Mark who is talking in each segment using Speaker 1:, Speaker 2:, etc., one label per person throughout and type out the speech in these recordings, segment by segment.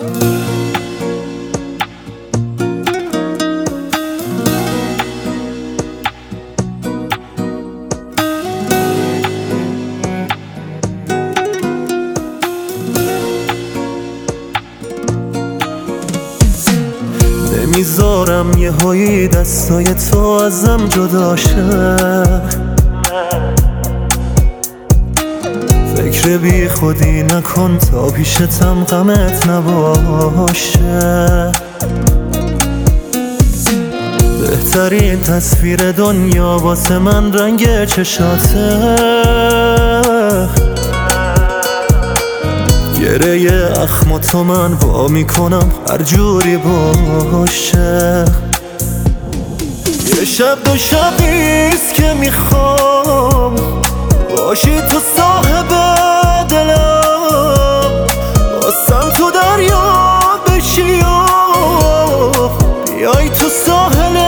Speaker 1: نمیذارم یه هایی دستای تو ازم جدا شه، فکر بی خودی نکن تا پیشتم غمت نباشه. بهترین تصویر دنیا واسه من رنگ چشاته، گره اخم تو من وا میکنم هر جوری باشه. یه شب دو شب نیست که میخوام باشی تو صاحب دلم، واسم تو دریا بشی و بیای تو ساحل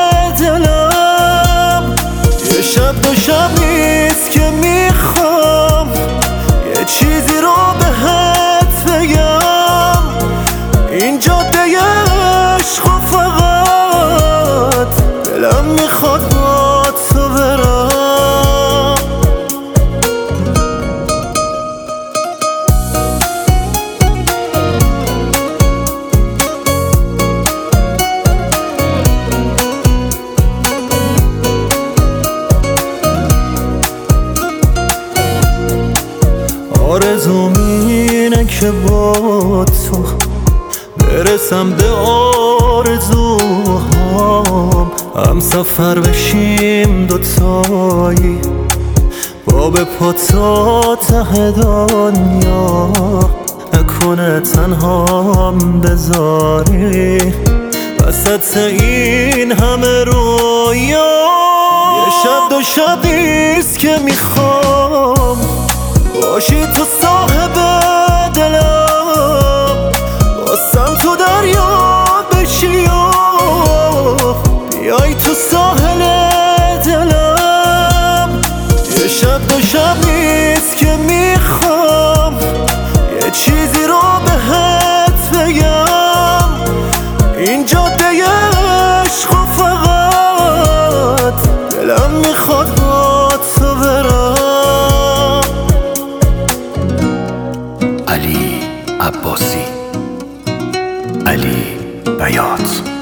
Speaker 1: دلم. یه شب دو شب نیست که میخوام یه چیزی رو بهت بگم، این جاده عشق و فقط دلم میخواد با تو برم. آرزوم اینه که با تو برسم به آرزوهام، هم سفر بشیم دوتایی با به پا تا ته دنیا، نکنه تنهام بذاری وسط این همه رویا. یه شب دو شب نیست که میخوام باشی تو صاحب دلم، واسم تو دریا بشی و بیای تو ساحل دلم. یه شب دو شب نیست که میخوام یه چیزی رو بهت بگم، این جاده عشق و فقط دلم میخواد با تو برم.
Speaker 2: علی عباسی، علی بیات.